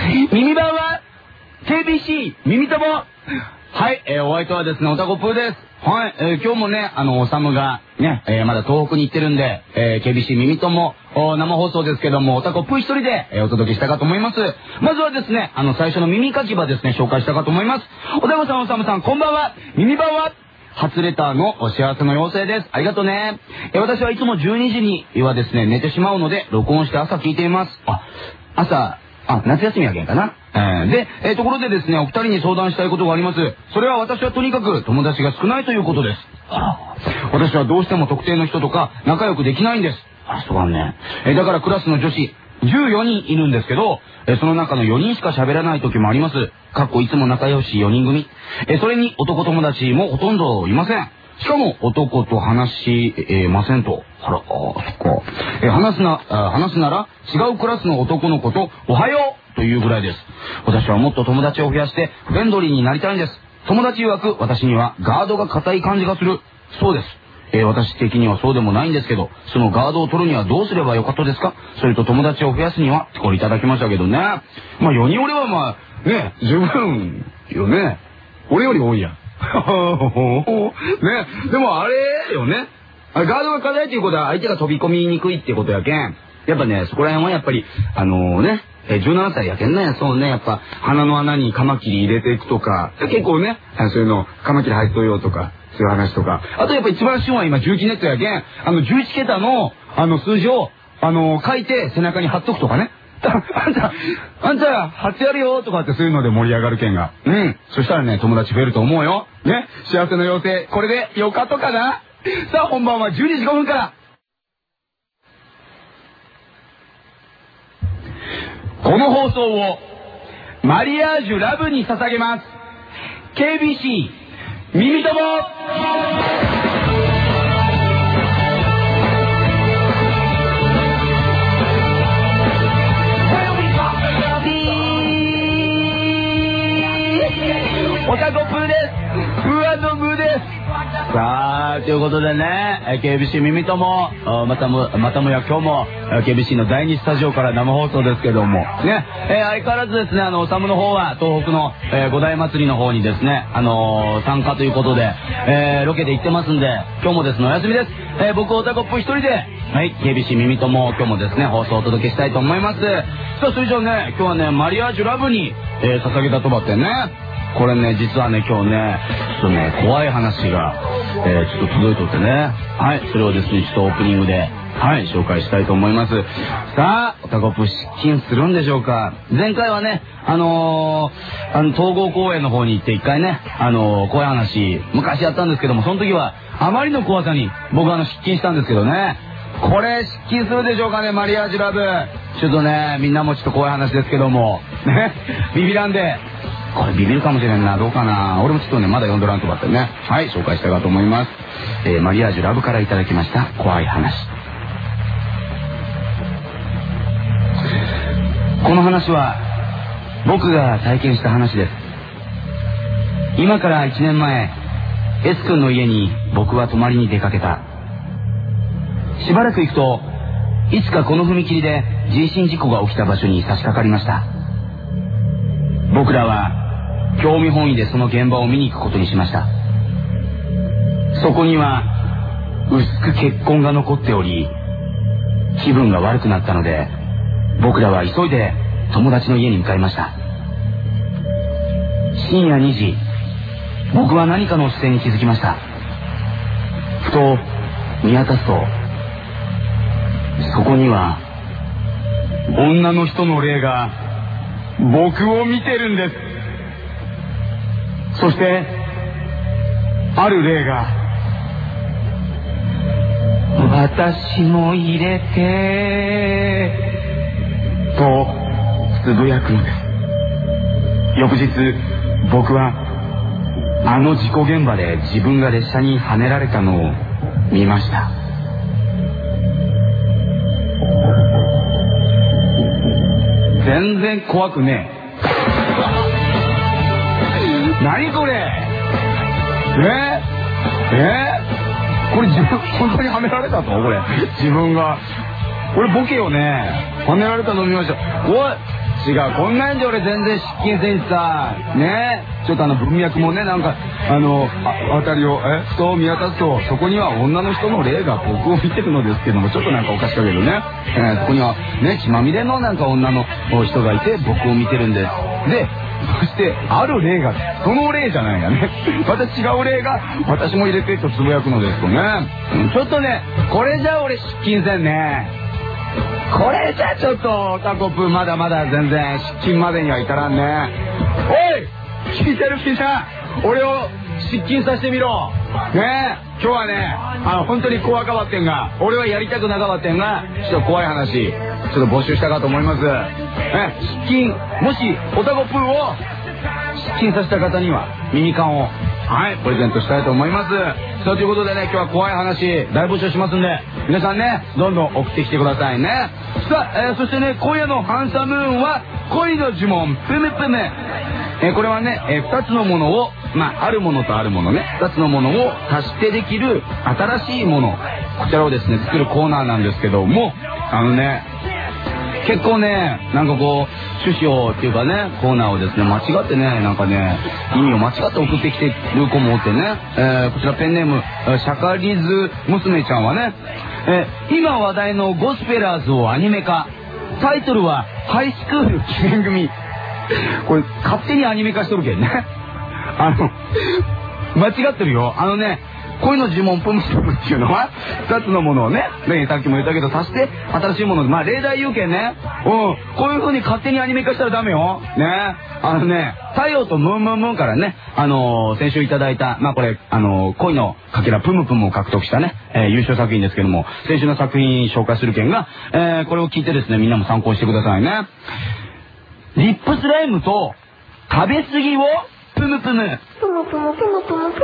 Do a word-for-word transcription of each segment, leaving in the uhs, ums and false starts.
耳番は ケービーシー 耳とも。はい、えー、お相手はですね、おたこぷーです。はい、えー、今日もね、あの、おさむがね、えー、まだ東北に行ってるんで、えー、ケービーシー 耳とも生放送ですけども、おたこぷー一人で、えー、お届けしたかと思います。まずはですね、あの、最初の耳かき場ですね、紹介したかと思います。おたこさん、おさむさん、こんばんは。耳番は初レターのお幸せの妖精です。ありがとうね。えー、私はいつもじゅうにじにはですね、寝てしまうので、録音して朝聞いています。あ、朝、あ、夏休みやけんかな。えー、で、えー、ところでですね、お二人に相談したいことがあります。それは私はとにかく友達が少ないということです。あ、私はどうしても特定の人とか仲良くできないんです。あ、そうだね。えー、だからクラスの女子じゅうよにんいるんですけど、えー、その中のよにんしか喋らない時もあります。かっこいつも仲良しよにん組。えー、それに男友達もほとんどいません。しかも男と話し、えー、ませんと。あら、あ、そっか。えー、話すな、話すなら違うクラスの男の子とおはようというぐらいです。私はもっと友達を増やしてフレンドリーになりたいんです。友達曰く私にはガードが硬い感じがする。そうです。えー、私的にはそうでもないんですけど、そのガードを取るにはどうすればよかったですか？それと友達を増やすには、これいただきましたけどね。まあよにん俺はまあ、ね、十分よね。俺より多いやん。ね、でもあれよね。あれガードが硬いっていうことは相手が飛び込みにくいってことやけん。やっぱね、そこら辺はやっぱり、あのー、ね、え、じゅうななさいやけんね、そうね、やっぱ、鼻の穴にカマキリ入れていくとか、結構ね、そういうの、カマキリ入っとようとか、そういう話とか。あとやっぱ一番旬は今、重機ネットやけん、あの、じゅういちけたの、あの、数字を、あのー、書いて背中に貼っとくとかね。あんた、あんた、貼ってやるよとかってそういうので盛り上がるけんが。うん。そしたらね、友達増えると思うよ。ね。幸せの妖精、これでよかとかな。さあ、本番はじゅうにじごふんから。この放送をマリアージュラブに捧げます。ケービーシー 耳とも。おたこぷーです。ふわのむです。さあ、ということでね、ケービーシー 耳とも、またも、またもや今日も、ケービーシー のだいにスタジオから生放送ですけども、ね、えー、相変わらずですね、あの、おさむの方は、東北の、えー、五大祭りの方にですね、あのー、参加ということで、えー、ロケで行ってますんで、今日もですね、お休みです。えー、僕、おたこぷー一人で、はい、ケービーシー 耳とも、今日もですね、放送をお届けしたいと思います。さあ、それじゃあね、今日はね、マリアージュラブに、えー、捧げたとばってね、これね、実はね、今日ね、ちょっとね、怖い話が、えー、ちょっと届いとってね。はい、それをですね、ちょっとオープニングで、はい、紹介したいと思います。さあ、おたこぷー失禁するんでしょうか。前回はね、あのー、あの、統合公園の方に行って一回ね、あのー、怖い話、昔やったんですけども、その時は、あまりの怖さに、僕はあの、失禁したんですけどね。これ、失禁するでしょうかね、マリアージュラブ。ちょっとね、みんなもちょっと怖い話ですけども、ね、ビビらんで、これビビるかもしれんな。どうかな。俺もちょっとね、まだ読んどらんとかってね。はい、紹介したいかと思います。えー、マリアージュラブからいただきました怖い話。この話は僕が体験した話です。今からいちねんまえ、S君の家に僕は泊まりに出かけた。しばらく行くと、いつかこの踏切で人身事故が起きた場所に差し掛かりました。僕らは興味本位でその現場を見に行くことにしました。そこには薄く血痕が残っており、気分が悪くなったので、僕らは急いで友達の家に向かいました。深夜にじ、僕は何かの視線に気づきました。ふと見渡すと、そこには女の人の霊が僕を見てるんです。そしてある霊が、私も入れてとつぶやくのです。翌日、僕はあの事故現場で自分が列車にはねられたのを見ました。全然怖くねえ。何これ。ええこれ自分本当にはめられたと。これ自分が、これボケよね。はねられたの見ました。おい、 違う、こんなんで俺全然失禁せんしさ、ねちょっとあの文脈もね、なんか、あの、あ、辺りを、え、ふと見渡すと、そこには女の人の霊が僕を見てるのですけども、ちょっとなんかおかしかけどね、えー、そこにはね、血まみれのなんか女の人がいて、僕を見てるんです。で、そして、ある霊が、その霊じゃないやね。また違う霊が、私も入れてとつぶやくのですとね、うん、ちょっとね、これじゃ俺失禁せんね。これじゃちょっとオタコプまだまだ全然失禁までには至らんね。おい、聞いてる聞いた、俺を失禁させてみろねえ。今日はね、あの本当に怖かばってんが、俺はやりたくなかばってんが、ちょっと怖い話ちょっと募集したかと思います。ね、失禁、もしオタコプを失禁させた方には耳缶をはいプレゼントしたいと思います。さあということでね、今日は怖い話大募集しますんで、皆さんねどんどん送ってきてくださいね。さあ、えー、そしてね、今夜のハンサムーンは恋の呪文プムプム、えー、これはね、えー、ふたつのものを、まああるものとあるものね、ふたつのものを足してできる新しいもの、こちらをですね作るコーナーなんですけども、あのね結構ね、なんかこう趣旨をっていうかね、コーナーをですね間違ってね、なんかね意味を間違って送ってきてる子もおってね、えー、こちらペンネームシャカリズ娘ちゃんはね、えー、今話題のゴスペラーズをアニメ化、タイトルはハイスクール記念組。これ勝手にアニメ化しとるけんね。あの間違ってるよ。あのね、恋の呪文プムプムっていうのはふたつのものをね、さっきも言ったけど足して新しいもので、まあ例題言うけんね、うん、こういう風に勝手にアニメ化したらダメよね。あのね、太陽とムーンムーンムーンからね、あのー、先週いただいた、まあこれあのー、恋のかけらプムプムを獲得したね、えー、優勝作品ですけども、先週の作品紹介するけんが、えー、これを聞いてですね、みんなも参考にしてくださいね。リップスライムと食べ過ぎをプムプムプムプムプムプムプムプムプムプムプムプム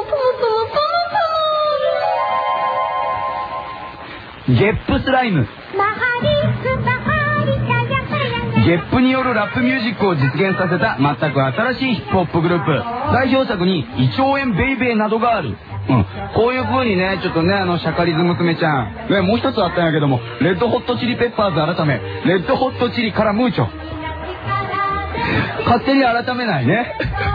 ゲップスライム、ゲップによるラップミュージックを実現させた全く新しいヒップホップグループ、代表作にイチョウエンベイベーなどがある。うん、こういう風にね、ちょっとね、あのシャカリズ娘ちゃん、ね、もう一つあったんやけども、レッドホットチリペッパーズ改めレッドホットチリカラムーチョ、勝手に改めないね。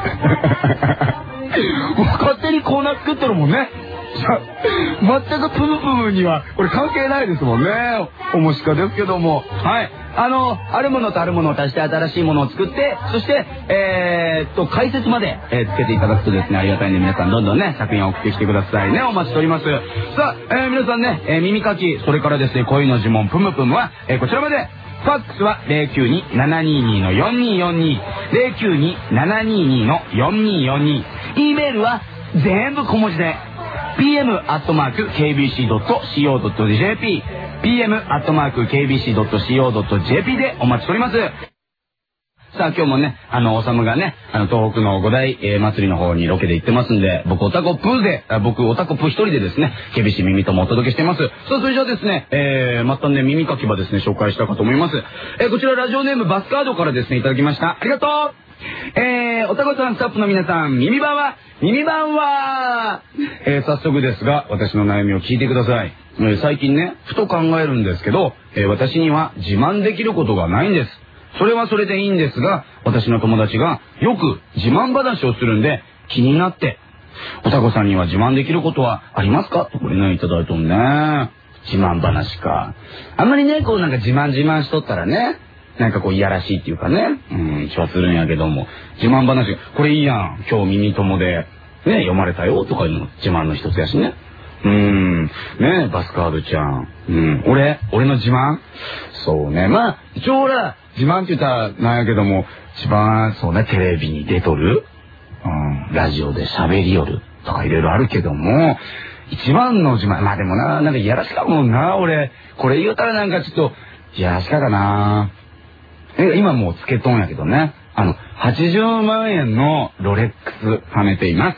勝手にコーナー作ってるもんね。全くプムプムにはこれ関係ないですもんね。面白いですけども、はい、あのあるものとあるものを足して新しいものを作って、そしてえー、っと解説まで、えー、つけていただくとですね、ありがたいんで、皆さんどんどんね作品を送ってきてくださいね。お待ちしております。さあ、えー、皆さんね、えー、耳かき、それからですね、恋の呪文プムプムは、えー、こちらまで。ファックスは ゼロきゅうに ななにーにー のよんにーよんにー ゼロきゅうに ななにーにー のよんにーよんにー、 E メールは全部小文字で ピーエム アットマーク ケービーシー ドット シーオー ドット ジェーピー ピーエム アットマーク ケービーシー ドット シーオー ドット ジェーピー でお待ちしております。さあ今日もね、あの、おさむがね、あの、東北の五大、えー、祭りの方にロケで行ってますんで、僕、オタコプーで、あ僕、オタコプー一人でですね、ケビシ耳ともお届けしてます。さあ、それじゃあですね、えー、またね、耳かき場ですね、紹介したかと思います。えー、こちらラジオネームバスカードからですね、いただきました。ありがとう。えー、オタコさん、スタッフの皆さん、耳番は、耳番は、えー、早速ですが、私の悩みを聞いてください。えー、最近ね、ふと考えるんですけど、えー、私には自慢できることがないんです。それはそれでいいんですが、私の友達がよく自慢話をするんで気になって、おたこさんには自慢できることはありますかとこれね、いただいたんね。自慢話か。あんまりね、こうなんか自慢自慢しとったらね、なんかこういやらしいっていうかね、うん、気はするんやけども、自慢話、これいいやん。今日耳友で、ね、読まれたよとかいうのも自慢の一つやしね。うーん、ね、バスカードちゃん。うん、俺俺の自慢そうね、まあ、一応ほら、自慢って言ったらなんやけども、一番そうね、テレビに出とる、うん、ラジオで喋りよるとかいろいろあるけども、一番の自慢、まあでもな、なんかいやらしかもんな、俺。これ言うたらなんかちょっと、いやらしかかな。え、今もうつけとんやけどね。あの、はちじゅうまんえんのロレックスはめています。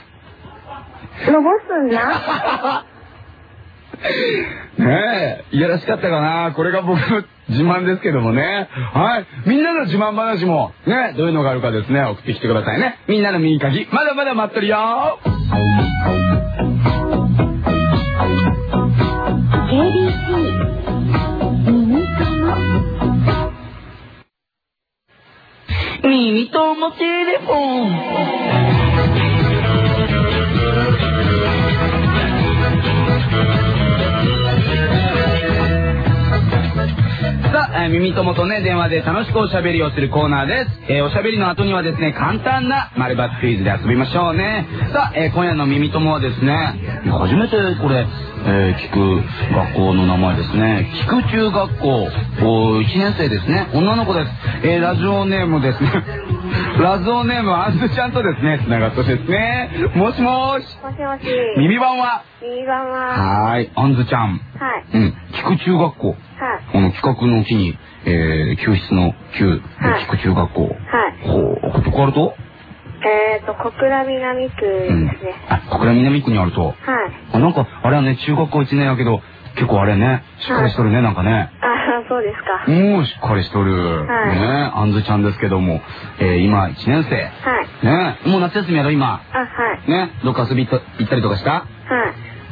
のぼすんな。 ねえ、いやらしかったかな。これが僕の自慢ですけどもね。はい。みんなの自慢話も、ね、どういうのがあるかですね、送ってきてくださいね。みんなの耳かき、まだまだ待ってるよ。 ケービーシー 耳かな。 耳ともテレフォン。さあ、えー、耳ともとね、電話で楽しくおしゃべりをするコーナーです。えー、おしゃべりの後にはですね、簡単な丸抜クイズで遊びましょうね。さあ、えー、今夜の耳ともはですね、初めてこれ、えー、聞く学校の名前ですね。菊中学校いちねん生ですね。女の子です。えー、ラジオネームですね。ラジオネームあんずちゃんとですね、つながったですね。もしもーし。 もしもし。 耳番は耳番は。 はーい、あんずちゃん。 はい。 うん、菊中学校。 はい。 この企画の木に、えー、救出の救、 はい、 菊中学校。 はい。 ほう、ここあるとえーと、小倉南区ですね。うん、 あ、小倉南区にあると。 はい。 あ、なんか、あれはね、中学校いちねんやけど、結構あれね、しっかりしとるね、はい、なんかね。 あ、そうですか。 もうしっかりしとる。はい。ね、あんずちゃんですけども、えー、今いちねん生。はい。ね、もう夏休みやろ、今。 あ、はい。 ね、どっか遊び行ったりとかした？はい。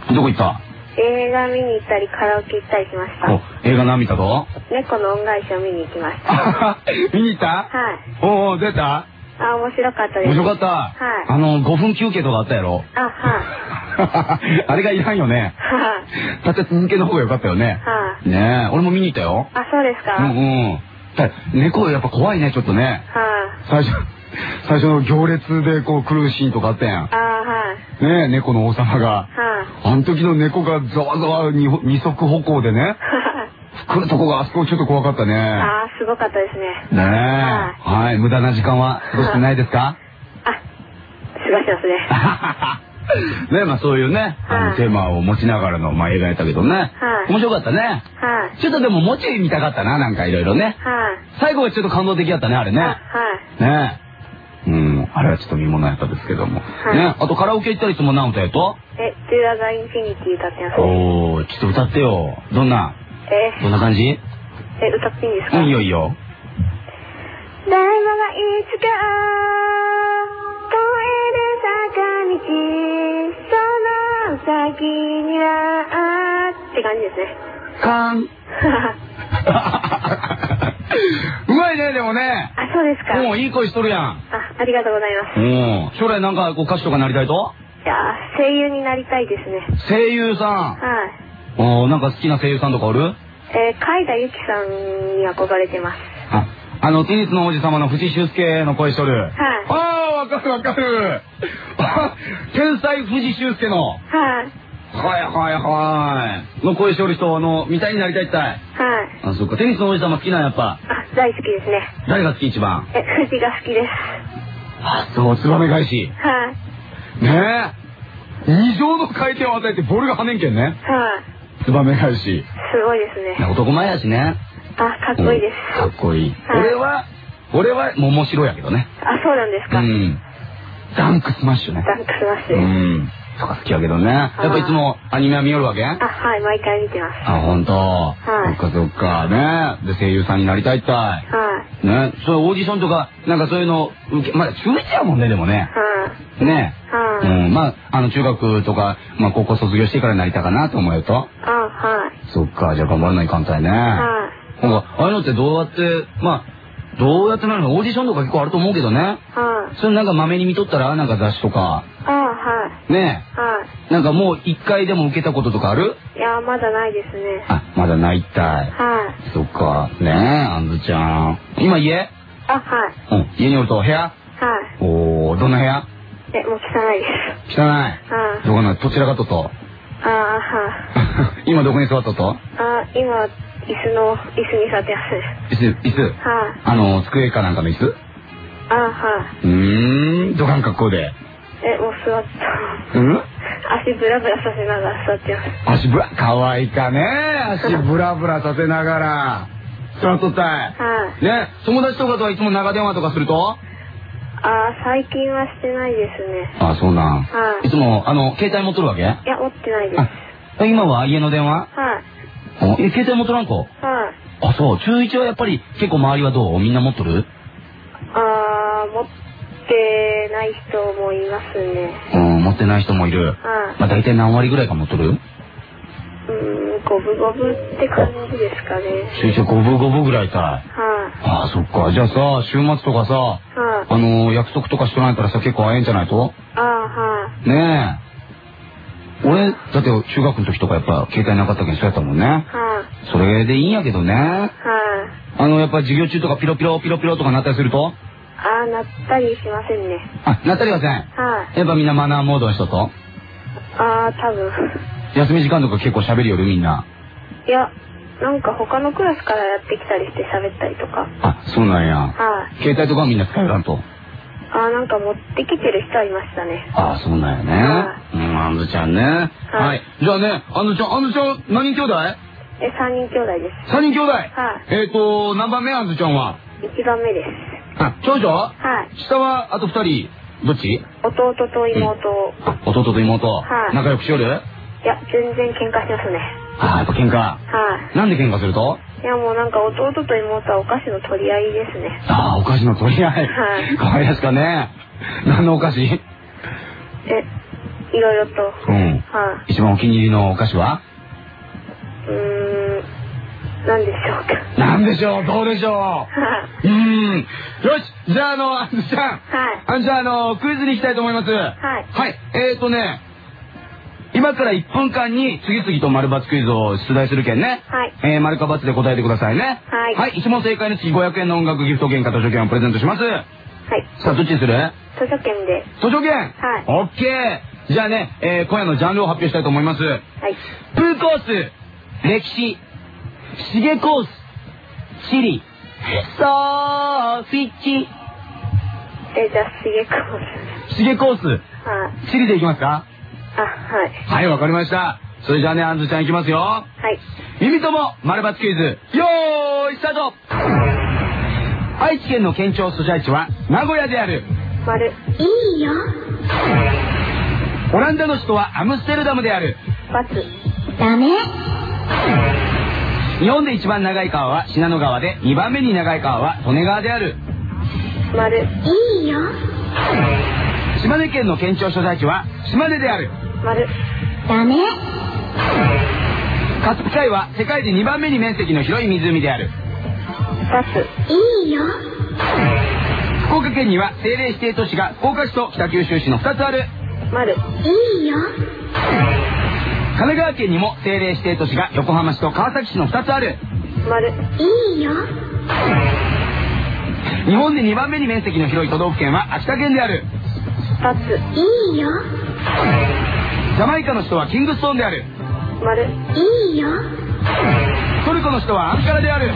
どこ行った？ 映画見に行ったりカラオケ行ったりしました。 お、映画何見たと？ 猫の恩返しを見に行きました。 見に行った？ はい。 おお、出た？ あ、面白かったです。 面白かった。はい。あの、ごふん休憩とかあったやろ？ あ、はい。 あれがいらんよね。はい。立て続けの方がよかったよね。はい。ねえ、俺も見に行ったよ。 あ、そうですか？ うんうん。猫やっぱ怖いね、ちょっとね。はい。最初、最初の行列でこう来るシーンとかあったやん。あ、はい。ねえ、猫の王様が。はい。あの時の猫がざわざわに二足歩行でね。来るとこがあそこちょっと怖かったね。 ああ、すごかったですね。 ねえ。はい。無駄な時間は過ごしてないですか？ あ、過ごしてますね。ね、まあそういうね、あのテーマを持ちながらの、まあ映画やったけどね。はい。面白かったね。はい。ちょっとでももち見たかったな、なんかいろいろね。はい。最後はちょっと感動的やったね、あれね。はい。ねえ。うん、あれはちょっと見ものやったですけども。はい。ね、あとカラオケ行ったりしても何歌やと？ え、Do the Infinity 歌ってます。 おー、ちょっと歌ってよ。どんな？ えどんな感じ？ え、歌っていいんですか？ うん、いいよいいよ。 誰もがいつか越える坂道、その先にはって感じですね。 かん。うまいね、でもね。 あ、そうですか。 もういい声しとるやん。 あ、ありがとうございます。 うん。将来なんかこう歌手とかなりたいと？ いや、声優になりたいですね。 声優さん。はい。おー、なんか好きな声優さんとかおる？えー、海田由紀さんに憧れてます。 あ、あの、テニスの王子様の藤修介の声しとる。はい。ああ、わかるわかる。天才藤修介の。はい。はいはいはい。の声しとる人の、みたいになりたいってはい。あ、そっか。テニスの王子様好きなんやっぱ。 あ、大好きですね。 誰が好き一番？ え、藤が好きです。 あ、そう、ツバメ返し。はい。ねえ。異常の回転を与えてボールが跳ねんけんね。はい。ツバメ返し。 すごいですね。 男前やしね。 あ、かっこいいです。 かっこいい。俺は、俺は桃白やけどね。 あ、そうなんですか。うん。 ダンクスマッシュね。 ダンクスマッシュ。 うん。とか好きやけどね。やっぱいつもアニメは見よるわけ？あ、 はい、毎回見てます。 あ、ほんと。はい。そっかそっか。ね。で、声優さんになりたいったい。はい。ね。そういうオーディションとか、なんかそういうの受け、まだ中いちやもんね、でもね。はい。ね。はい。うん。まあ、あの、中学とか、まあ、高校卒業してからなりたかなと思うよと。あ、はい。そっか、じゃあ頑張らないかんたいね。はい。なんか、ああいうのってどうやって、まあ、どうやってなるの？オーディションとか結構あると思うけどね。はい。それなんかまめに見とったら、なんか雑誌とか。ああ、はい。ねえ。はい。なんかもう一回でも受けたこととかある？ いや、まだないですね。 あ、まだないったい。はい。そっか。ねえ、あんずちゃん。今家？ あ、はい。 うん。家におると部屋？はい。おー、どんな部屋？ え、もう汚いです。 汚い？はい。どこな、どちらかとと？ ああ、はい。 今どこに座っとっと？ あ、今、椅子の、椅子に座ってます。 椅子、椅子。はい。あの、机かなんかの椅子？ あ、はい。 うーん、どかん格好で。 え、もう座った。うん？足ブラブラさせながら座ってます。 足ブラ、かわいいかね。足ブラブラさせながら。座っとったい。はい。ね、友達とかとはいつも長電話とかすると？ あ、最近はしてないですね。 あ、そうなん。はい。いつも、あの、携帯持っとるわけ？いや、 持ってないです。 今は家の電話？はい。え、携帯持っとらん子？はい。あ、そう。中いちはやっぱり結構周りはどう？みんな持っとる？ あー、持ってない人もいますね。 うん、持ってない人もいる。はい。まあ大体何割ぐらいか持っとる？ ーん、五分五分って感じですかね。 週一五分五分ぐらいたい。 はい。 ああ、そっか。じゃあさ、週末とかさ、 はい。 あのー、約束とかしとないからさ、結構会えんじゃないと？ ああ、はい。 ねえ。俺、だって中学の時とかやっぱ携帯なかったけんそうやったもんね。 はい。 それでいいんやけどね。 はい。 あの、やっぱ授業中とかピロピロピロピロとかなったりすると？ ああ、なったりしませんね。 あ、なったりはせん。 はい。 やっぱみんなマナーモードの人と？ ああ、多分。 休み時間とか結構喋りよるみんな。 いや、なんか他のクラスからやってきたりして喋ったりとか。 あ、そうなんや。 はい。 携帯とかはみんな使えらんと。 ああ、なんか持ってきてる人はいましたね。 ああ、そうなんやね。 はうん、あんずちゃんね。はい。じゃあね、あんずちゃん、あんずちゃん、何人兄弟？ え、三人兄弟です。 三人兄弟？ はい。 えっと、何番目あんずちゃんは？ 一番目です。 あ、長女？ はい。 下はあと二人、どっち？ 弟と妹。 弟と妹。 はい。 仲良くしよる？ いや、全然喧嘩しますね。 ああ、やっぱ喧嘩。 はい。 なんで喧嘩すると？ いや、もうなんか弟と妹はお菓子の取り合いですね。 ああ、お菓子の取り合い。 はい。 かわいらしかね。何のお菓子？ え、いろいろと。 うん。 はい。 一番お気に入りのお菓子は？ うーん、なんでしょうか。 なんでしょう、どうでしょう。 はい。 うーん。よし、じゃああの、あんずちゃん。 はい。 あじゃああの、クイズに行きたいと思います。 はい。 はい。えーとね、今からいっぷんかんに次々と丸×クイズを出題するけんね。 はい。 えー、丸か×で答えてくださいね。 はい。 はい。いち問正解につきごひゃくえんの音楽ギフト券か図書券をプレゼントします。 はい。 さあ、どっちにする？ 図書券で。 図書券。 はい。 オッケー。じゃあね、えー、今夜のジャンルを発表したいと思います。 はい。 プーコース、歴史、シゲコース、地理、ソーフィッチ。 え、じゃあ、シゲコース。 シゲコース、 はい。 地理でいきますか？ あ、はい。 はい、わかりました。それじゃあね、あんずちゃんいきますよ。 はい。 耳とも丸×クイズ、よーい、スタート。愛知県の県庁所在地は名古屋である。 丸。いいよ。 オランダの首都はアムステルダムである。 バツ。ダメ。 日本で一番長い川は信濃川で、にばんめに長い川は利根川である。 丸。いいよ。 島根県の県庁所在地は島根である。 丸。ダメ。 カスピ海は世界でにばんめに面積の広い湖である。 バツ。いいよ。 福岡県には政令指定都市が福岡市と北九州市のふたつある。 丸。いいよ。 神奈川県にも政令指定都市が横浜市と川崎市のふたつある。 丸。いいよ。 日本でにばんめに面積の広い都道府県は秋田県である。 バツ。いいよ。 ジャマイカの首都はキングストンである。 丸。いいよ。 トルコの首都はアンカラである。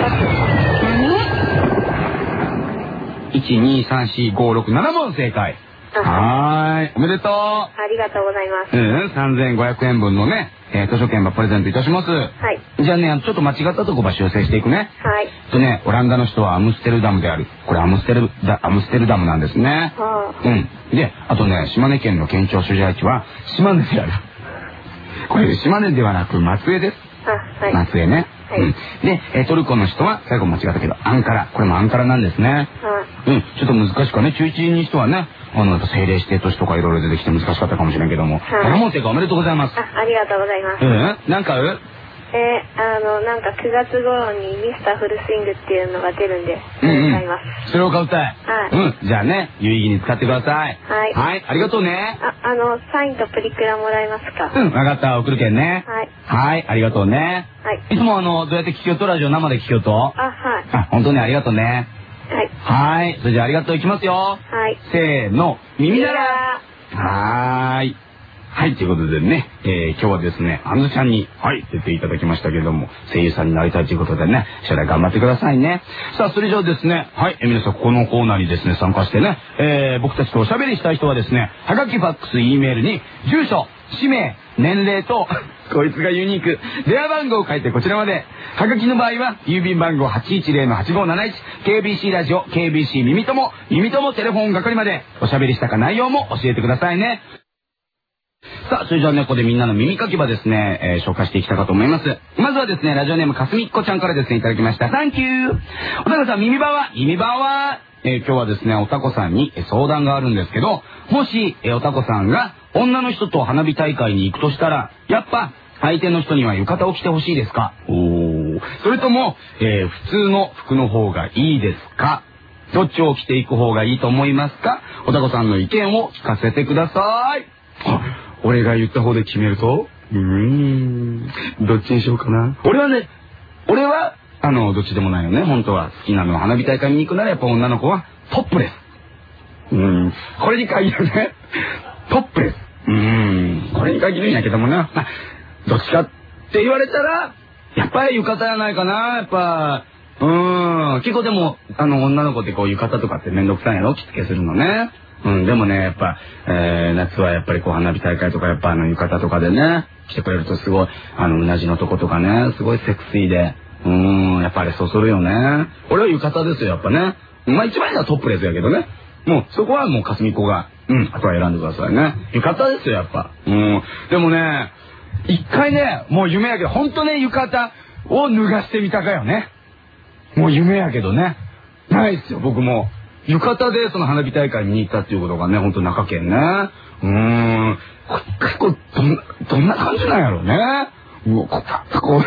いち、に、さん、し、ご、ろく、なな問正解。はーい。おめでとう。 ありがとうございます。 うん、さんぜんごひゃくえんぶんのね、えー、図書券はプレゼントいたします。 はい。 じゃあね、ちょっと間違ったとこば修正していくね。 はい。 とね、オランダの首都はアムステルダムである。これアムステルダ、アムステルダムなんですね。 はあ。 うん。で、あとね、島根県の県庁所在地は島根である。これ島根ではなく松江です。 あ、はい。 松江ね。 はい。 うん。で、えー、トルコの首都は最後間違ったけど、アンカラ。これもアンカラなんですね。 はうん。ちょっと難しくはね、中いちにしてはね、あの、政令指定都市とかいろいろ出てきて難しかったかもしれんけども。 はい。 なな問正解おめでとうございます。 あ、ありがとうございます。 うん。なんかうえー、あの、なんかくがつ頃にミスターフルスイングっていうのが出るんで、 うんうん、 買います。 それを買うたい。 はい。 うん。じゃあね、有意義に使ってください。 はい。 はい。ありがとうね。 あ、あの、サインとプリクラもらえますか？ うん。わかった。送るけんね。 はい。 はい。ありがとうね。 はい。 いつもあの、どうやって聞きよとラジオ生で聞きよとあ、はい。 あ、本当にありがとうね。 はい。 はい。それじゃあありがとういきますよ。 はい。 せーの。耳なら。はーい。はい、ということでね、えー、今日はですね、あんずちゃんに、はい、出ていただきましたけれども、声優さんになりたいということでね、将来頑張ってくださいね。さあ、それじゃあですね、はい、えー、皆さんこのコーナーにですね、参加してね、えー、僕たちとおしゃべりしたい人はですね、はがき、ファックス、Eメールに、住所、氏名、年齢と、こいつがユニーク、電話番号を書いてこちらまで。はがきの場合は、郵便番号 はちいちゼロのはちごーなないち、ケービーシー ラジオ、ケービーシー 耳とも、耳ともテレフォン係まで、おしゃべりしたか内容も教えてくださいね。さあ、それじゃあね、ここでみんなの耳かき場ですね、えー、紹介していきたかと思います。まずはですね、ラジオネームかすみっこちゃんからですね、いただきました。サンキュー。おたこさん、耳場は、耳場は、えー、今日はですね、おたこさんに相談があるんですけど、もし、えー、おたこさんが女の人と花火大会に行くとしたら、やっぱ、 相手の人には浴衣を着てほしいですか？おー。それとも、えー、普通の服の方がいいですか？どっちを着ていく方がいいと思いますか？おたこさんの意見を聞かせてください。あ、俺が言った方で決めると、うーん、どっちにしようかな。俺はね、俺は、あの、どっちでもないよね。本当は好きなのは花火大会見に行くならやっぱ女の子はトップレス。うーん、これに限るね。トップレス。うーん、これに限るんやけどもな。まあ、どっちかって言われたら、やっぱり浴衣やないかな。やっぱ、うーん、結構でも、あの、女の子ってこう浴衣とかってめんどくさいやろ、着付けするのね。うん、でもね、やっぱ、えー、夏はやっぱりこう花火大会とかやっぱあの浴衣とかでね、来てくれるとすごい、あの、うなじのとことかね、すごいセクシーで、うーん、やっぱりそそるよね。俺は浴衣ですよ、やっぱね。まあ一番いいのはトップレスやけどね。もう、そこはもうかすみ子が、うん、あとは選んでくださいね。浴衣ですよ、やっぱ。うん。でもね、一回ね、もう夢やけど、ほんとね、浴衣を脱がしてみたかよね。もう夢やけどね。ないっすよ、僕も。浴衣でその花火大会見に行ったっていうことがね、ほんと中堅ね。うーん。結構、どんな、どんな感じなんやろうね。もう、こう、こうね。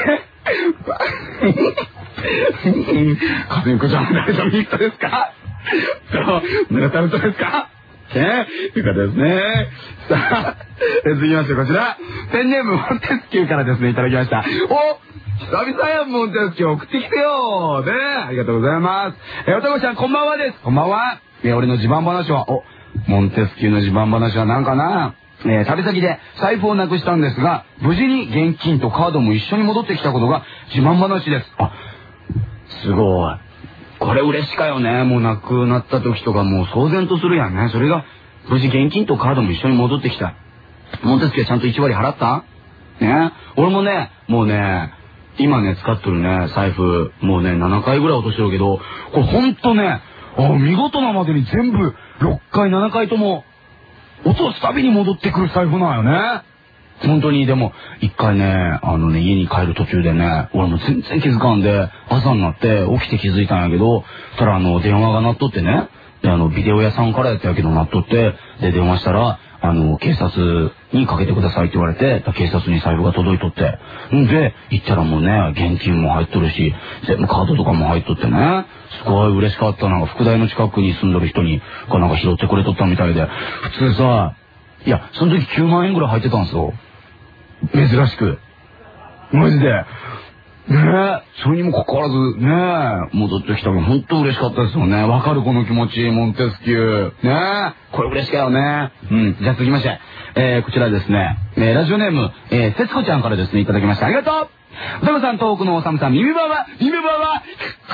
かすみこちゃんも誰と見に行ったですか？そう、村田さんですか？ね、いう方ですね。さあ、続きましてこちら。ペンネームモンテスキューからですね、いただきました。お、久々やモンテスキュー送ってきてよ。ね、ありがとうございます。え、おたこちゃんこんばんはです。こんばんは。え、俺の自慢話は、お、モンテスキューの自慢話は何かな？えー、旅先で財布をなくしたんですが、無事に現金とカードも一緒に戻ってきたことが自慢話です。あ、すごい。これ嬉しかよね。もう亡くなった時とかもう騒然とするやんね。それが無事現金とカードも一緒に戻ってきた。モンテスキューちゃんといち割払った？ね。俺もね、もうね、今ね使っとるね財布もうねななかいぐらい落としてるけど、これほんとね、あ、見事なまでに全部ろっかいななかいとも落とすたびに戻ってくる財布なんよね。本当に。でも一回ね、あのね、家に帰る途中でね、俺も全然気づかんで朝になって起きて気づいたんやけど、そしたらあの電話が鳴っとってね、であのビデオ屋さんからやったやけど鳴っとって、で電話したらあの警察にかけてくださいって言われて、警察に財布が届いとって、んで行ったらもうね、現金も入っとるし全部カードとかも入っとってね、すごい嬉しかった。なんか副大の近くに住んどる人にがなんか拾ってくれとったみたいで、普通さ、いやその時きゅうまんえんぐらい入ってたんですよ、珍しく。マジで。ねえ、それにもかかわらず、ねえ、戻ってきたの本当嬉しかったですよね。わかるこの気持ち、モンテスキュー。ねえ、これ嬉しかよね。うん、じゃあ続きまして、えー、こちらですね、えー、ラジオネーム、えー、節子ちゃんからですね、いただきました。ありがとう。おたこさん、東北のおさむさん、耳ばば、耳ばば。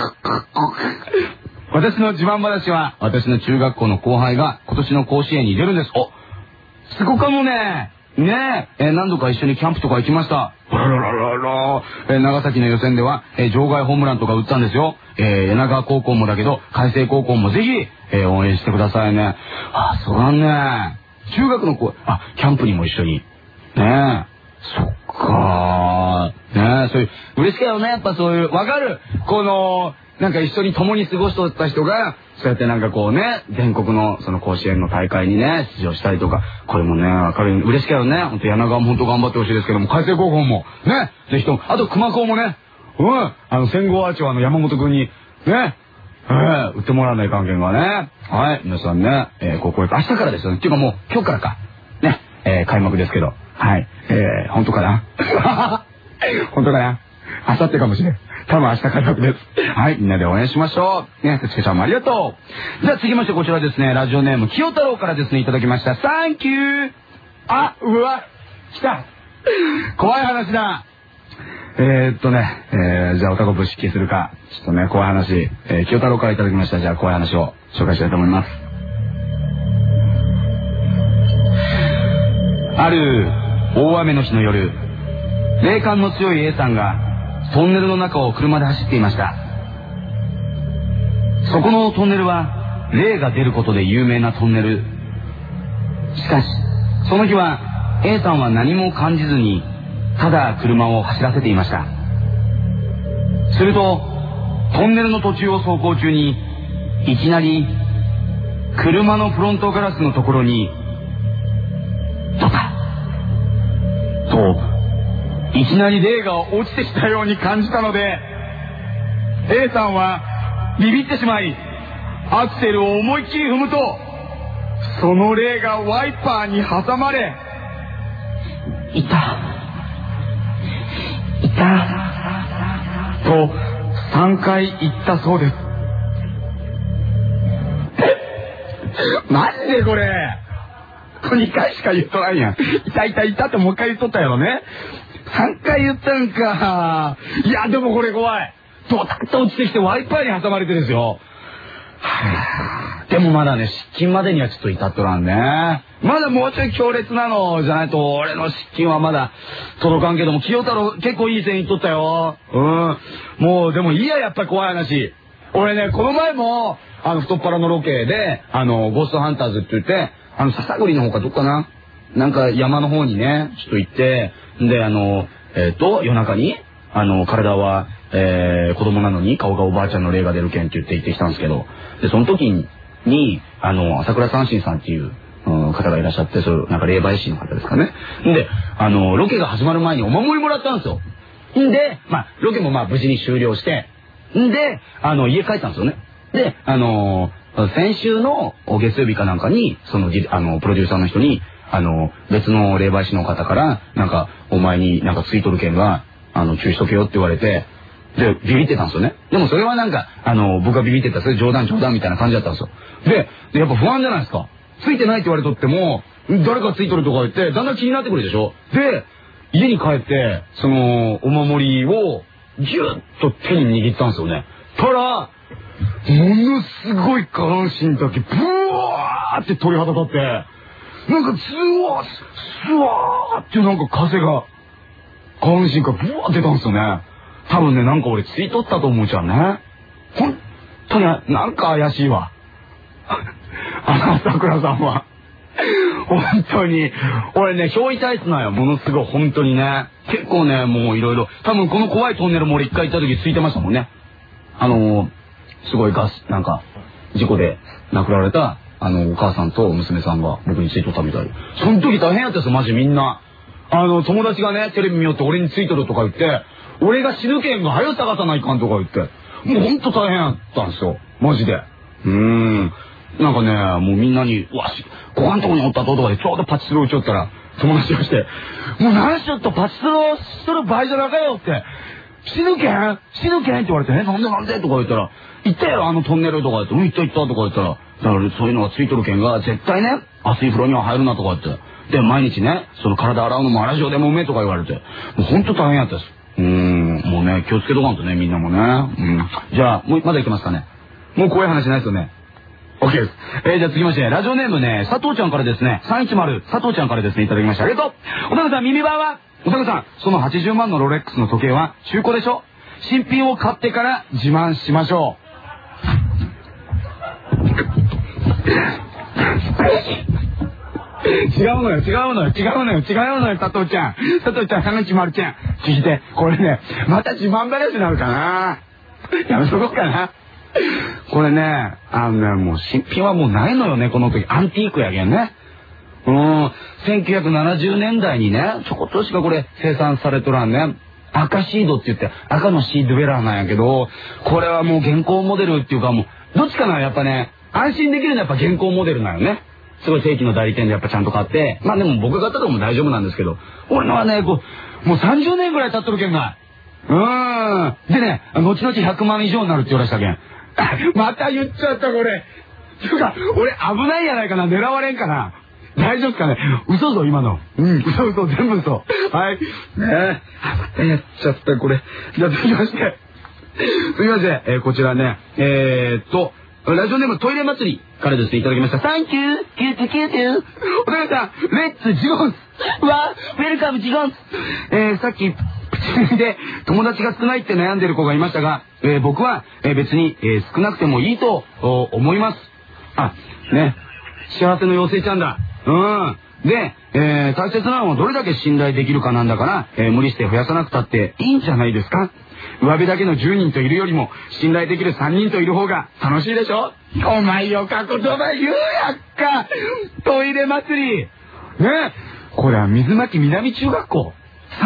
私の自慢話は、私の中学校の後輩が今年の甲子園に出るんです。お、すごかもね。ねえ、えー、何度か一緒にキャンプとか行きました。あらららら、えー、長崎の予選では、えー、場外ホームランとか打ったんですよ。えー、柳川高校もだけど、海星高校もぜひ、えー、応援してくださいね。あ、そうだね。中学の子、あ、キャンプにも一緒に。ねえ、そっかー。ねえ、そういう、嬉しかよね。やっぱそういう、わかる。この、なんか一緒に共に過ごしとった人が、そうやってなんかこうね、全国のその甲子園の大会にね、出場したりとか、これもね、わかる。嬉しかよね。ほんと柳川もほんと頑張ってほしいですけども、海星高校も、ね、ぜひとも、あと熊高もね、うん、あの、戦後アーチはあの山本君に、ね、えー、売ってもらわない関係がね。はい、皆さんね、えー、高校へ、明日からですよね。っていうかもう、今日からか。ね、えー、開幕ですけど。はい、えー、本当かな本当かな明後日かもしれん。多分明日開幕です。はい、みんなで応援しましょう。ね、つちけちゃんもありがとう。じゃあ続きましてこちらですね、ラジオネーム、清太郎からですね、いただきました。サンキュー。あ、うわ、来た。怖い話だ。えー、っとね、えー、じゃあおたこぶしきするか。ちょっとね、怖い話、えー、清太郎からいただきました。じゃあ怖い話を紹介したいと思います。ある大雨の日の夜、霊感の強い A さんがトンネルの中を車で走っていました。そこのトンネルは霊が出ることで有名なトンネル。しかしその日は A さんは何も感じずにただ車を走らせていました。するとトンネルの途中を走行中にいきなり車のフロントガラスのところにドカッといきなり霊が落ちてきたように感じたので、A さんはビビってしまい、アクセルを思いっきり踏むと、その霊がワイパーに挟まれ、いた、いた、とさんかい言ったそうです。マジでこれ、これにかいしか言っとらんやん。いたいたいたってもう一回言っとったやろね。さんかい言ったんか。いやでもこれ怖い。ドタッと落ちてきてワイパーに挟まれてですよ。はぁ。でもまだね、失禁までにはちょっと至っとらんね。まだもうちょい強烈なのじゃないと、俺の失禁はまだ届かんけども、清太郎結構いい線いっとったよ。うん。もう、でもいいや、やっぱり怖い話。俺ね、この前も、あの、太っ腹のロケで、あの、ゴーストハンターズって言って、あの、笹栗の方かどっかな、なんか山の方にね、ちょっと行って、で、あの、えっと、夜中に、あの、体は、えー、子供なのに顔がおばあちゃんの霊が出るけんって言って行ってきたんですけど、で、その時に、にあの、朝倉三心さんっていう、うん、方がいらっしゃって、そう、なんか霊媒師の方ですかね。で、あの、ロケが始まる前にお守りもらったんですよ。んで、まあ、ロケもまあ無事に終了して、んで、あの、家帰ったんですよね。で、あのー、先週の月曜日かなんかに、その、あの、プロデューサーの人に、あの、別の霊媒師の方から、なんか、お前になんかついとる件が、あの、注意しとけよって言われて、で、ビビってたんですよね。でもそれはなんか、あの、僕がビビってた、それ冗談冗談みたいな感じだったんですよ。で、でやっぱ不安じゃないですか。ついてないって言われとっても、誰かついとるとか言って、だんだん気になってくるでしょ。で、家に帰って、その、お守りを、ぎゅっと手に握ったんですよね。たら、ものすごい下半身だけブワーって鳥肌立って、なんかズワースワーってなんか風が下半身からブワーって出たんですよね。多分ね、なんか俺ついとったと思うじゃんね。ほんとになんか怪しいわ。あの朝倉さんは本当に俺ね、憑依体質なんよ。ものすごい本当にね、結構ね、もういろいろ、多分この怖いトンネルも俺一回行った時ついてましたもんね。あのー、すごいガス、なんか、事故で亡くなられた、あの、お母さんと娘さんが僕についとったみたい。その時大変やったですよ、マジみんな。あの、友達がね、テレビ見よって俺についとるとか言って、俺が死ぬけんが早探さないかんとか言って、もうほんと大変やったんですよ、マジで。うーん。なんかね、もうみんなに、うわ、ご飯のとこにおったととかでちょうどパチスロ打ちよったら、友達がして、もう何しよっとパチスロしとる場合じゃなかよって、死ぬけん死ぬけんって言われて、え、なんでなんでとか言ったら、行ったやろあのトンネルとか言って、うん、行った行ったとか言ったら、だからそういうのがついとるけんが、絶対ね、熱い風呂には入るなとか言って、で、毎日ね、その体洗うのも荒塩でもうめとか言われて、もうほんと大変やったです。うーん、もうね、気をつけとかんとね、みんなもね。うん。じゃあ、もう、まだ行きますかね。もう怖い話ないですよね。OK です。えー、じゃあ続きまして、ラジオネームね、佐藤ちゃんからですね、さんいちまる、佐藤ちゃんからですね、いただきました。ありがとう。おたけさん、耳バーはおたけさん、そのはちじゅうまんのロレックスの時計は中古でしょ？新品を買ってから自慢しましょう。違うのよ、違うのよ、違うのよ、違うのよ、佐藤ちゃん。佐藤ちゃん、さんいちまるちゃん。聞いて、これね、また自慢話になるかな。やめとこうかな。これね、あのね、もう新品はもうないのよね、この時。アンティークやけんね。うん、せんきゅうひゃくななじゅうねんだいにね、ちょこっとしかこれ生産されとらんね。赤シードって言って、赤のシードベラーなんやけど、これはもう現行モデルっていうかもう、どっちかな、やっぱね、安心できるのはやっぱ現行モデルなんよね。すごい正規の代理店でやっぱちゃんと買って、まあでも僕が買ったとも大丈夫なんですけど、俺のはね、こう、もうさんじゅうねんぐらい経っとるけんが。うーん。でね、後々ひゃくまん以上になるって言われたけん。また言っちゃった、これ。つうか、俺危ないやないかな、狙われんかな。大丈夫っすかね。嘘ぞ、今の。うん、嘘嘘、全部嘘。はい。ねえ。またやっちゃった、これ。じゃあ、続きまして。続きまして、えー、こちらね、えー、っと、ラジオネームトイレ祭りからですね、いただきました。サンキュー、キュートキュート。おたけさん、レッツジゴンス。わー、ウェルカムジゴンス。えー、さっき、プチで友達が少ないって悩んでる子がいましたが、えー、僕は、えー、別に、えー、少なくてもいいと思います。あ、ね、幸せの妖精ちゃんだ。うん。で、えー、大切なのはどれだけ信頼できるかなんだから、えー、無理して増やさなくたっていいんじゃないですか。上辺だけのじゅうにんといるよりも、信頼できるさんにんといる方が楽しいでしょ。お前よか言葉言うやっか。トイレ祭り。ね、これは水巻南中学校。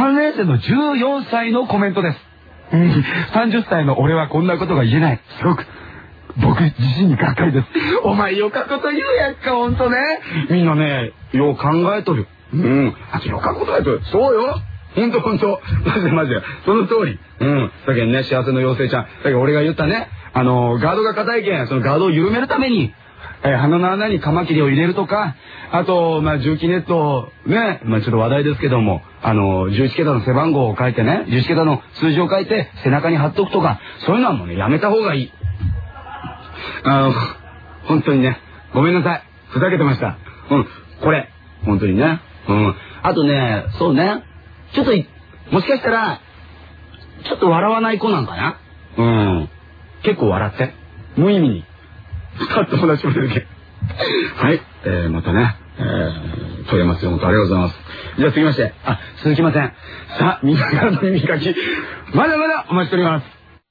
さんねん生のじゅうよんさいのコメントです。さんじゅっさいの俺はこんなことが言えない。すごく、僕自身にがっかりです。お前よかこと言うやんか、ほんとね。みんなね、よう考えとる。うん。あとよかことやとる。そうよ。ほんとほんと。マジでマジで。その通り。うん。だけどね、幸せの妖精ちゃん。だけど俺が言ったね、あの、ガードが硬いけん、そのガードを緩めるために、えー、鼻の穴にカマキリを入れるとか、あと、まあ、重機ネットをね、まあ、ちょっと話題ですけども、あの、じゅういちけたの背番号を書いてね、じゅういちけたの数字を書いて背中に貼っとくとか、そういうのはもうね、やめた方がいい。あの、本当にね、ごめんなさい。ふざけてました。うん、これ、本当にね。うん。あとね、そうね、ちょっと、もしかしたら、ちょっと笑わない子なんかな。うん。結構笑って。無意味に。さっと話しましたけど。はい。えー、またね、えー、問いますよ。本当ありがとうございます。じゃあ続きまして、あ、続きません。さあ、みんなからの耳かき、まだまだお待ちしております。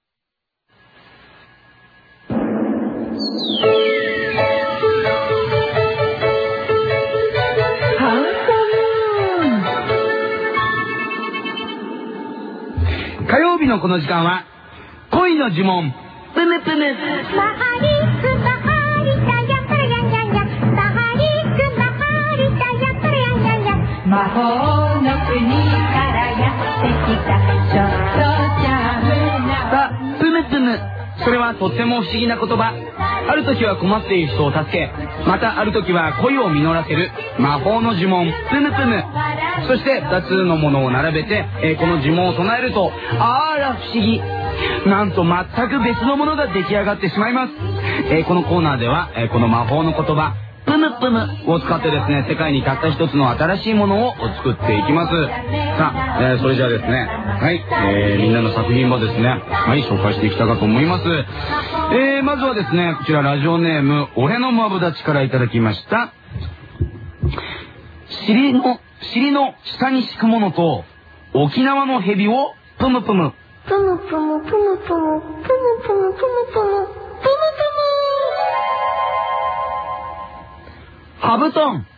火曜日のこの時間は、恋の呪文、ぷむぷむ。 魔法の国からやってきたちょっとジャムなさあ、ぷむぷむ。それはとっても不思議な言葉。ある時は困っている人を助け、またある時は恋を実らせる魔法の呪文、ぷむぷむ。そしてふたつのものを並べて、えー、この呪文を唱えると、あら不思議。なんと全く別のものが出来上がってしまいます。えー、このコーナーでは、えー、この魔法の言葉、ぷむぷむを使ってですね、世界にたった一つの新しいものを作っていきます。さあ、えー、それじゃあですね、はい、えー、みんなの作品もですね、はい、紹介していきたかと思います。えー、まずはですね、こちらラジオネーム、俺のマブダチからいただきました。尻の、尻の下に敷くものと、沖縄の蛇をぷむぷむ。 ぷむぷむぷむぷむ、ぷむぷむぷむぷむ、ぷむぷむ。 ハブトン。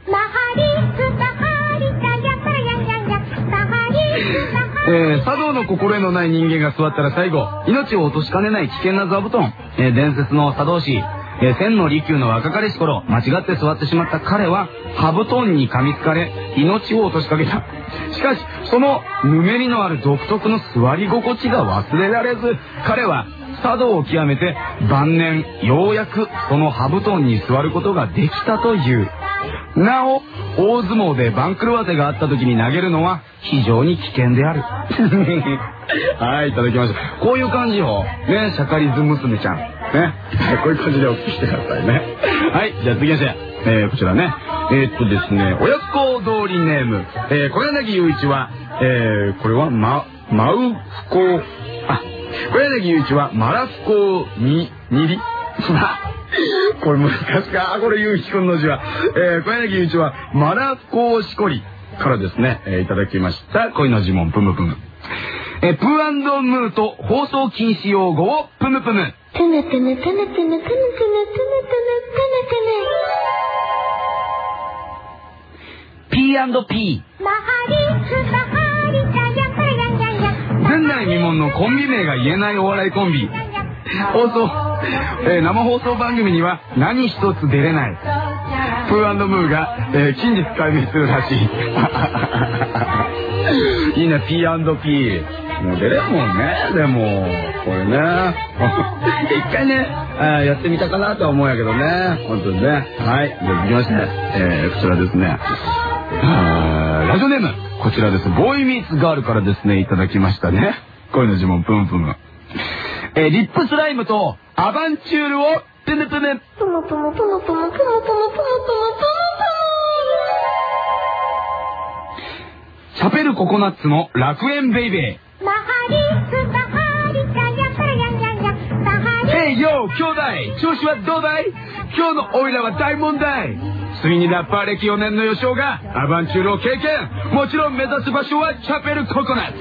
えー、茶道の心得のない人間が座ったら最後、命を落としかねない危険な座布団。えー、伝説の茶道師、えー、千の利休の若かりし頃、間違って座ってしまった彼は、ハブトンに噛みつかれ、命を落としかけた。しかし、そのぬめりのある独特の座り心地が忘れられず、彼は、茶道を極めて晩年ようやくその羽布団に座ることができたという。なお大相撲で番狂わせがあった時に投げるのは非常に危険である。はい、いただきました。こういう感じよね、シャカリズ娘ちゃんね、こういう感じでお聞きしてくださいね。はい、じゃあ次まして、えー、こちらね、えー、っとですね、おやつこ通りネーム、えー、小柳雄一は、えー、これはまマウフコあ小柳雄一はマラフコににりこれ難しか。これ雄一くんの字は、えー、小柳雄一はマラフコしこりからですね、えー、いただきました恋の呪文ぷむぷむ。えー、プー&ムーと放送禁止用語をぷむぷむ。 ぷむぷむぷむぷむぷむぷむぷむぷむぷむぷむ。 ピー&ピー。前代未聞のコンビ名が言えないお笑いコンビ。放送、えー、生放送番組には何一つ出れない。プー&ムーが、えー、近日解明するらしい。いいね、ピー&ピー。もう出れるもんね、でも、これね。一回ね、あやってみたかなとは思うんやけどね。本当にね。はい。じゃあ続きまして、えー、こちらですね。ラジオネーム、こちらです。ボーイミーツガールからですね、いただきましたね。恋の呪文、ぷむぷむ。えー、リップスライムとアバンチュールをぷむぷむ。ぷむぷむぷむぷむぷむぷむぷむぷむぷむぷむ。チャペルココナッツの楽園ベイベー。へいよ、兄弟、調子はどうだい？今日のオイラは大問題。ついにラッパー歴よねんの吉尾がアバンチュールを経験。もちろん目指す場所はチャペルココナッツ。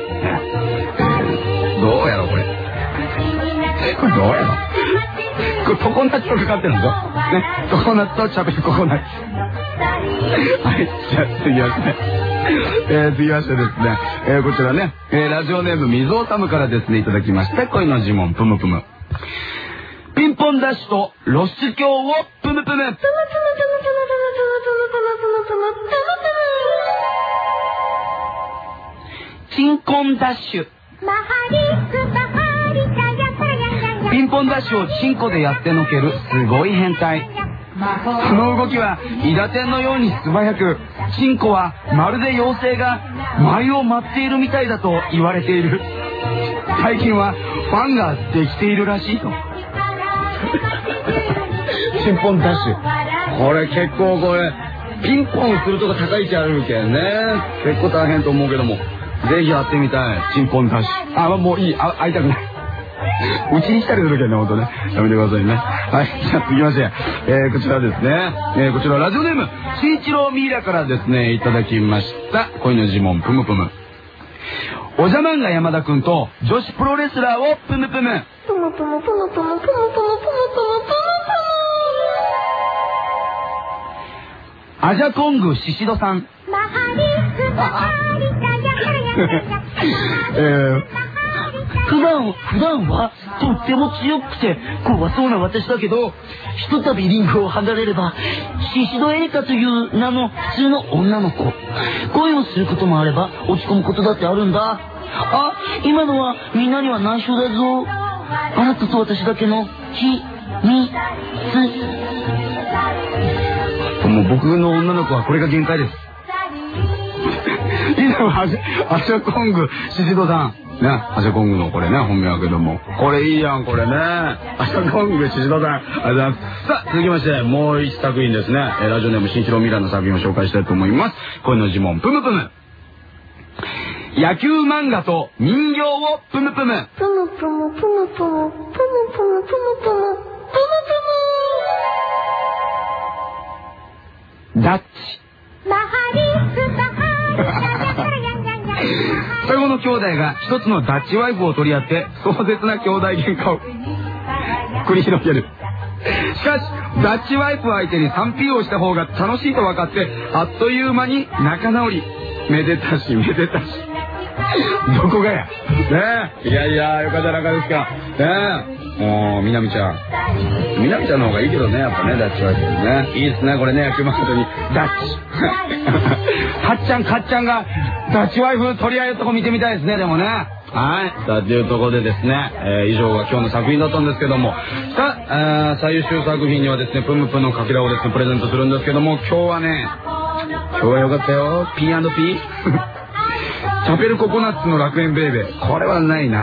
どうやろこれ。これどうやろこれココナッツとかかってるんだぞ。ね。ココナッツとチャペルココナッツ。はい、じゃあ次はですね。 えー、次ましてですね、えー、こちらね、えー、ラジオネームみぞおさむからですね、いただきました。恋の呪文、ぷむぷむ。ピンポンダッシュと露出狂をぷむぷむ。チンコンダッシュ。ピンポンダッシュをチンコでやってのけるすごい変態。その動きはイダテンのように素早く、チンコはまるで妖精が舞を舞っているみたいだと言われている。最近はファンができているらしいと。チンポンダッシュ、これ結構これピンポンするとこ高い位置あるけんね、結構大変と思うけども、ぜひやってみたい。チンポンダッシュ。あ、もういい、あ、会いたくない。うちに来たりするけどね、ほんとね。やめてくださいね。はい、じゃあ続きまして、えー、こちらですね。えー、こちらラジオネーム、しんいちろうミイラからですね、いただきました。恋の呪文、ぷむぷむ。おじゃまんが山田くんと女子プロレスラーをぷむぷむ。ぷむぷむぷむぷむぷむぷむぷむぷむぷむ。アジャコングシシドさん。えー普段、普段はとっても強くて怖そうな私だけど、ひとたびリングを離れればシシドエリカという名の普通の女の子。恋をすることもあれば落ち込むことだってあるんだ。あ、今のはみんなには内緒だぞ。あなたと私だけの秘密。もう僕の女の子はこれが限界です。以前はアジャコングシシドさんね、アジャコングのこれね、本名だけども。これいいやん、これね。アジャコング、シシドさん。ありがとうございます。さあ、続きまして、もう一作品ですね。えー、ラジオネーム、しんいちろうミラーの作品を紹介したいと思います。恋の呪文、ぷむぷむ。野球漫画と人形をぷむぷむ。ぷむぷむぷむぷむ、ぷむぷむぷむぷむ、ぷむぷむ。ダッチ。双子の兄弟が一つのダッチワイフを取り合って壮絶な兄弟喧嘩を繰り広げる。しかしダッチワイフ相手に スリーピー をした方が楽しいと分かってあっという間に仲直り。めでたしめでたし。どこがやねえ、いやいや、よかったなかですかねえ。もうみなみちゃんみなみちゃんの方がいいけどね、やっぱね、ダッチワイフね。いいですね、これね、野球漫画にダッチかっちゃんかっちゃんがダッチワイフ取り合いのとこ見てみたいですね、でもね。はい。さあ、というところでですね、えー、以上が今日の作品だったんですけども、さあ、最優秀作品にはですね、ぷむぷのかけらをですね、プレゼントするんですけども、今日はね、今日はよかったよ。ピーアンドピー チャペルココナッツの楽園ベイベー。これはないな。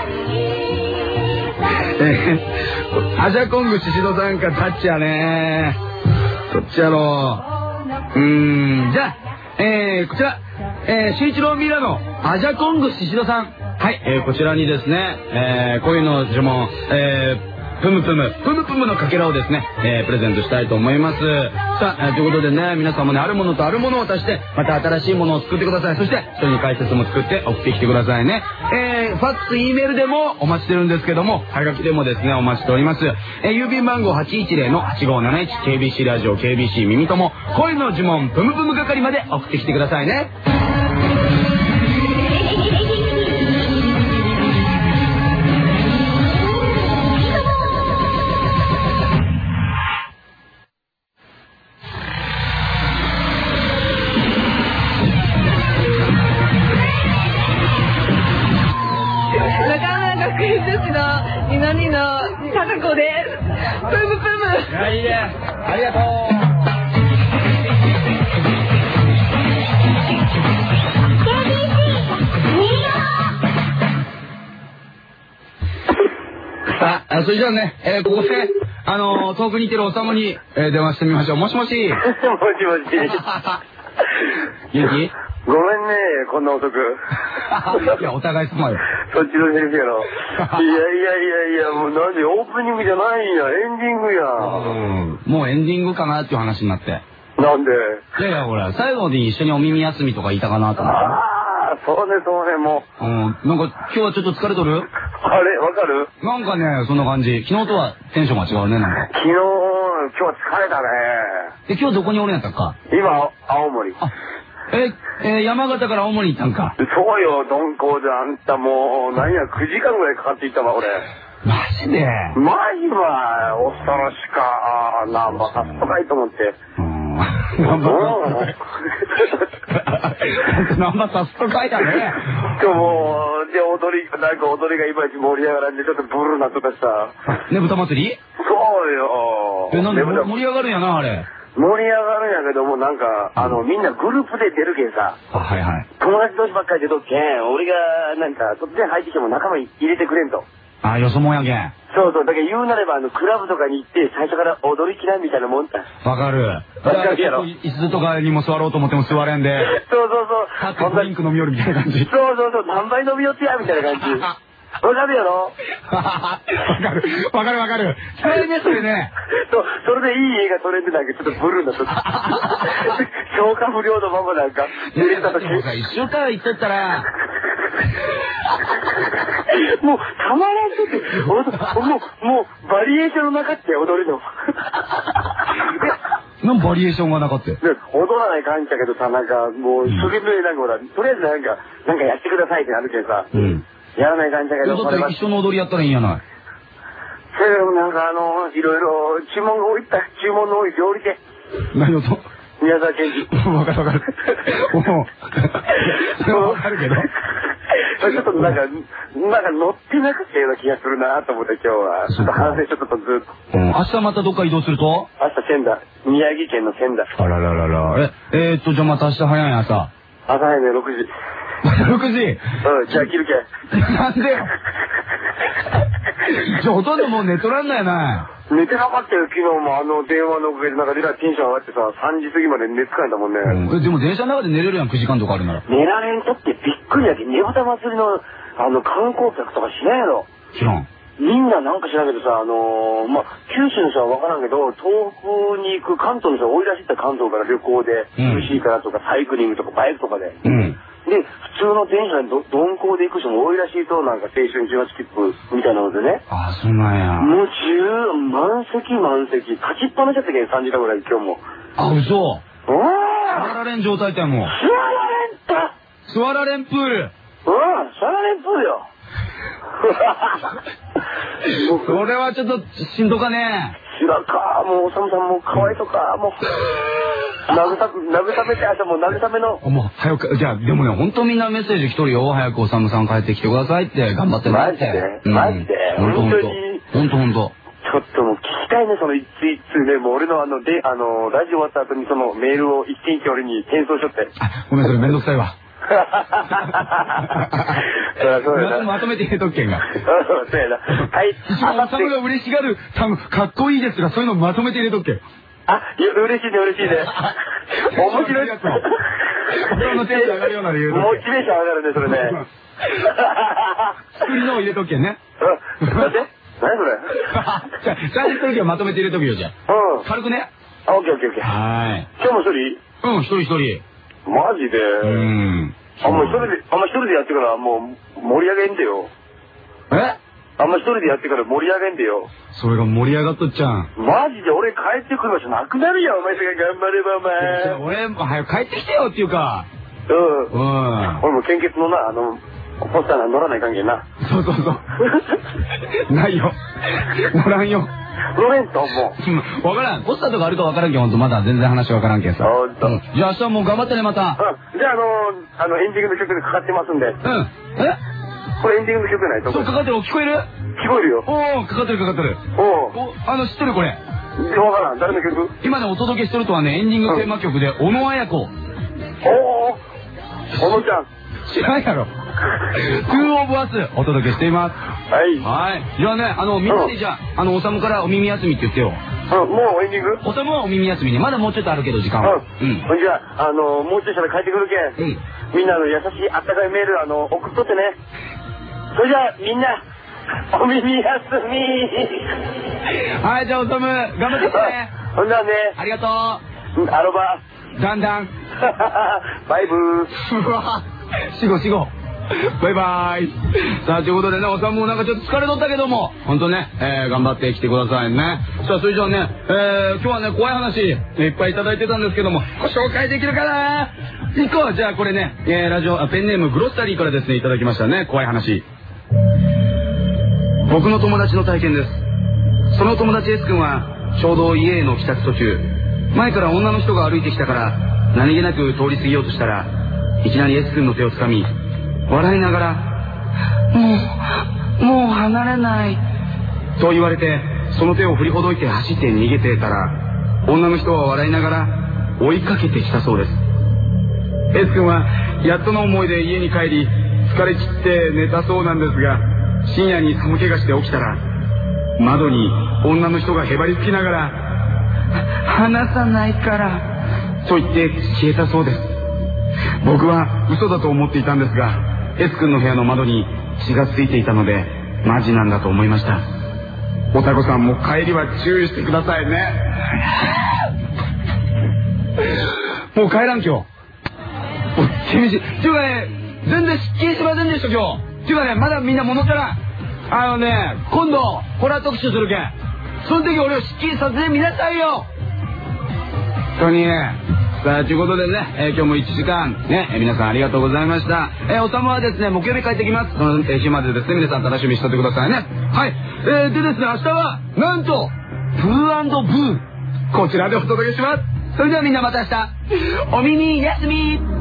えー、アジャコングシシドさんかタッチやね。どっちやろう。うーん、じゃあ、えー、こちら、えー、しんいちろうミラのアジャコングシシドさん。はい、えー、こちらにですね、えー、恋の呪文、えー、ぷむぷむ、ぷむぷむのかけらをですね、えー、プレゼントしたいと思います。さあ、えー、ということでね、皆さんもね、あるものとあるものを足して、また新しいものを作ってください。そして、一人に解説も作って送ってきてくださいね。えー、ファックス、E メールでもお待ちしてるんですけども、はがきでもですね、お待ちしております。えー、郵便番号 はちいちゼロのはちごーなないち ケービーシー ラジオ ケービーシー 耳友、恋の呪文、ぷむぷむ係まで送ってきてくださいね。 南の高子です。ぷむぷむ。 いや、いいね。ありがとう。さあ、それじゃあね、えー、ここで、あのー、遠くにいてるおさむに、えー、電話してみましょう。もしもし。もしもし。 元気？ ごめんね、こんな遅く。 いや、お互い様よ。 そっちの先生の。いやいやいやいや、もうなんでオープニングじゃないんや、エンディングや。 うん。もうエンディングかなっていう話になって。 なんで？ いやいや、ほら、最後に一緒にお耳休みとか言いたかなと思って。 ああ、そうね、そうね、もう。うん。なんか、今日はちょっと疲れとる？ あれ、わかる？ なんかね、そんな感じ。昨日とはテンションが違うね、なんか。 昨日、今日は疲れたね。 え、今日どこにおるんやったっか？ 今、青森。 あ、 え、えー、山形から青森に行ったんか。 そうよ、鈍行であんたもう、何や、くじかんぐらいかかっていったわ、俺。 マジでマジは、恐ろしか、ナンバーさすとかいと思って。 うん。ナンバーナンバーさすとかいだね。 でも、で、踊り、なんか踊りがいまいち盛り上がらんで、ちょっとブルーなとかさ。 ねぶた祭り？ そうよ。 え、なんで盛り上がるんやな、あれ。 盛り上がるんやけども、なんか、あの、みんなグループで出るけんさ。 あ、はいはい。 友達同士ばっかり出とっけん、俺が、なんか、突然入ってきても仲間に入れてくれんと。 あ、よそもんやけん。 そうそう、だけど言うなれば、あの、クラブとかに行って、最初から踊りきらんみたいなもんだ。 わかる。 わかるやろ。 椅子とかにも座ろうと思っても座れんで。 そうそうそう。 立ってドリンク飲みよるみたいな感じ。 そうそうそう、何杯飲みよってや、みたいな感じ。わかるやろ。 わかる。わかるわかる。それね、それね。 そう、それでいい映画撮れてなんかちょっとブルーなとき。消化不良のままなんか、 寝れたとき。一週間行っとったら、 もう、たまらんとって、もう、もう、バリエーションの中って踊るの。 なんバリエーションがなかった。 踊らない感じだけどさ、なんか、もう、一生懸命なんかほら、とりあえずなんか、なんかやってくださいってなるけどさ、うん、やらない感じだけど、 だって一緒の踊りやったらいいんやない。 それでもなんかあの、いろいろ注文が多いった、注文の多い料理で。 何をと宮沢賢治。 わかるわかる。おお。それはわかるけど。 ちょっとなんか、なんか乗ってなかったような気がするなと思って今日は。ちょっと反省ちょっとずっと。 うん。明日またどっか移動すると？ 明日仙台。宮城県の仙台。 あらららら。え、えーっと、じゃあまた明日早い朝。 朝早いね、ろくじ。 ろくじ？ うん、じゃあ切るけ。 なんでよ。じゃあほとんどもう寝とらんないな。 寝てなかったよ、昨日もあの電話のおかげでなんかリラテンション上がってさ、さんじ過ぎまで寝つかんだもんね。 うん、え、でも電車の中で寝れるやん、くじかんとかあるなら。 寝られんとってびっくりやけど、ねぶた祭りのあの観光客とかしないやろ。 知らん。 みんななんか知らんけどさ、あのー、まあ、九州の人はわからんけど、東北に行く関東の人が追い出してた関東から旅行で、涼しいからとかサイクリングとかバイクとかで。うん。で、普通の電車にど鈍行で行く人も多いらしいと、なんか青春じゅうはち切符みたいなのでね。 ああ、そうなんや。 もう十、満席満席、立ちっぱなしだったけん、さんじかんぐらい今日も。 あ、嘘。 うわ座られん状態ってもう。 座られんた座られんプール。 うん、座られんプールよ。 それはちょっとしんどかね。 知らんか、もう、おさむさんもかわいそうか、もう。慰めて、あともう慰めの。 もう、早く、じゃあ、でもね、本当みんなメッセージ来とるよ。早くおさむさん帰ってきてくださいって、頑張ってもらって。 マジでマジで本当に。本当本当。 ちょっともう聞きたいね、その一通一通ね。もう俺のあの、で、あの、ラジオ終わった後にそのメールを一件一件俺に転送しとって。 あ、ごめん、それめんどくさいわ。まとめて入れとっけんが。 そうやな。はい。 一番おさむが嬉しがる、多分かっこいいですが、そういうのまとめて入れとっけん。 あ、いや、嬉しいね、嬉しいね。面白いやつ。 心のテンション上がるような理由で。 モチベーション上がるね、それね。 作りのを入れとっけんね。 うん。待って。何それ。 じゃあ、最初の時はまとめて入れとくよ、じゃあ。うん。軽くね。 あ、オッケーオッケーオッケー。 はい。 今日も一人？ うん、一人一人。 マジで。うん。あんま一人で、あんま一人でやってからもう盛り上げんでよ。 え？ あんま一人でやってから盛り上げんでよ。 それが盛り上がっとっちゃん。 マジで俺帰ってくる場所なくなるやん、お前さが頑張ればお前。 俺、早く帰ってきてよっていうか。 うん。うん。俺も献血のな、あの、ポスター乗らない関係な。 そうそうそう。ないよ。乗らんよ。 乗れんと思う。わからん。ポスターとかあるかわからんけん、ほんとまだ全然話わからんけんさ。ほんと。じゃあ明日もう頑張ってね、また。 うん。じゃああの、あの、エンディングの曲でかかってますんで。うん。 え？ これエンディングの曲ないと。 そう、かかってる。聞こえる？ 聞こえるよ。 おー、かかってるかかってる。おー。あの、知ってるこれ。 わからん。誰の曲？ 今ね、お届けしてるとはね、エンディングテーマ曲で、小野彩子。おー。 小野ちゃん。 知らんやろ。トゥーオブアスお届けしています。 はい。 はい。じゃあね、あの、みんなでじゃあ、あの、おさむからお耳休みって言ってよ。 うん、もうエンディング？ おさむはお耳休みね。まだもうちょっとあるけど、時間は。うん。 じゃあ、あの、もうちょいしたら帰ってくるけん。うん。みんなの優しいあったかいメール、あの、送っとってね。それじゃあ、みんな、お耳休み。 はい、じゃあ、おさむ、頑張ってきてね。 ほんならね。 ありがとう。 アロバ。 だんだん。 バイブー。 うわ、しごしご。 バイバイ。さあ、ということでね、おさんもなんかちょっと疲れとったけども、ほんとね、えー、頑張ってきてくださいね。さあ、それじゃあね、えー、今日はね、怖い話、いっぱいいただいてたんですけども、ご紹介できるかな？行こう。じゃあ、これね、えー、ラジオ、ペンネームグロッサリーからですね、いただきましたね、怖い話。僕の友達の体験です。その友達 S 君は、ちょうど家への帰宅途中、前から女の人が歩いてきたから、何気なく通り過ぎようとしたら、いきなり S 君の手をつかみ、笑いながら、もう、もう離れない、と言われて、その手を振りほどいて走って逃げてたら、女の人は笑いながら追いかけてきたそうです。S 君はやっとの思いで家に帰り、疲れ切って寝たそうなんですが、深夜に寒気がして起きたら、窓に女の人がへばりつきながら、離さないからと言って消えたそうです。僕は嘘だと思っていたんですが、 S 君の部屋の窓に血がついていたので、マジなんだと思いました。おたこさんも帰りは注意してくださいね。もう帰らん今日。厳しい。っていうかね、全然すっきりしませんでした今日。っていうかね、まだみんな戻ってない。あのね、今度ホラー特集するけん、その時俺をすっきりさせてみなさいよ。本当にね。さあ、ということでね、えー、今日もいちじかんね、えー、皆さんありがとうございました。えー、おさまはですね、木曜日帰ってきます。その、えー、日までですね、皆さん楽しみにしておいてくださいね。はい。えー、でですね、明日は、なんと、プー&ブー、こちらでお届けします。それではみんなまた明日、お耳休み。